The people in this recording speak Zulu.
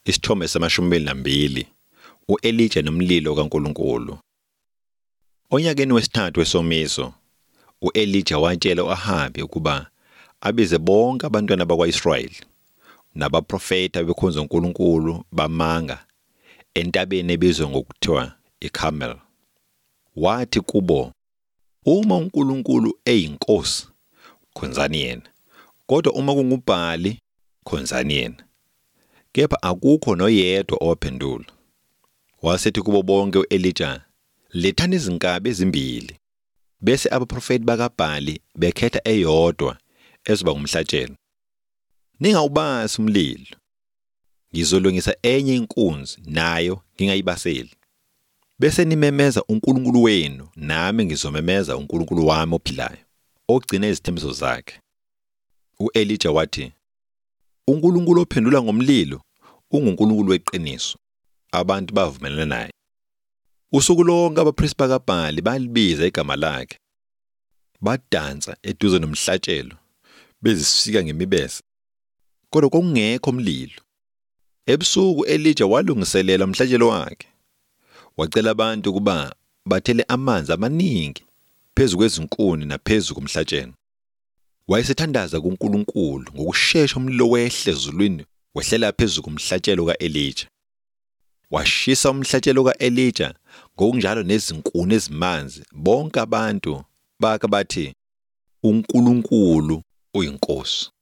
Isithombe sama-22 u-Elija nomlilo kaNkulunkulu. Onyakeni wesithathu wesomiso, u-Elija watshela u-Ahabi ukuba abize bonke abantwana bakwa-Israyeli nabaprofeta bekhonza uNkulunkulu bamanga entabeni ebizwa ngokuthiwa iKhamel. Wathi kubo, "Uma uNkulunkulu eyinkosi, khonzani yena, kodwa uma kunguBhali, khonzani yena." Kepha akukho noyedwa owaphendula. Wasethi kubo bonke u-Elija, "Lethani izinkabi ezimbili." Bese abaprofeti bakaBhali bekhetha eyodwa ezoba ngumhlatshelo. "Ningawubasi umlilo. Ngizolungisa enye inkunzi nayo ngingayibaseli. Bese nimemeza uNkulunkulu wenu nami ngizomemeza uNkulunkulu wami ophilayo, ogcina izithembiso zakhe." U-Elija wathi, "uNkulunkulu ophendula ngomlilo unguNkulunkulu weqiniso." Abantu bavumelana naye. Usuku lonke abaphristi bakaBhali balibiza igama lakhe. Badansa eduze nomhlatshelo bezisika ngemibese, kodwa kwakungekho umlilo. Ebusuku u-Elija walungiselela umhlatshelo wakhe. Wacela abantu ukuba bathele amanzi amaningi phezu kwezinkuni naphezu komhlatshelo. Wayesethandaza kuNkulunkulu ngokusheshsha umlilo wehle ezulwini wehlela phezu komhlatshelo ka-Elija. Washisa umhlatshelo ka-Elija ngokunjalo nezinkuni ezimanzi. Bonke abantu bake bathi, "uNkulunkulu uyinkosi."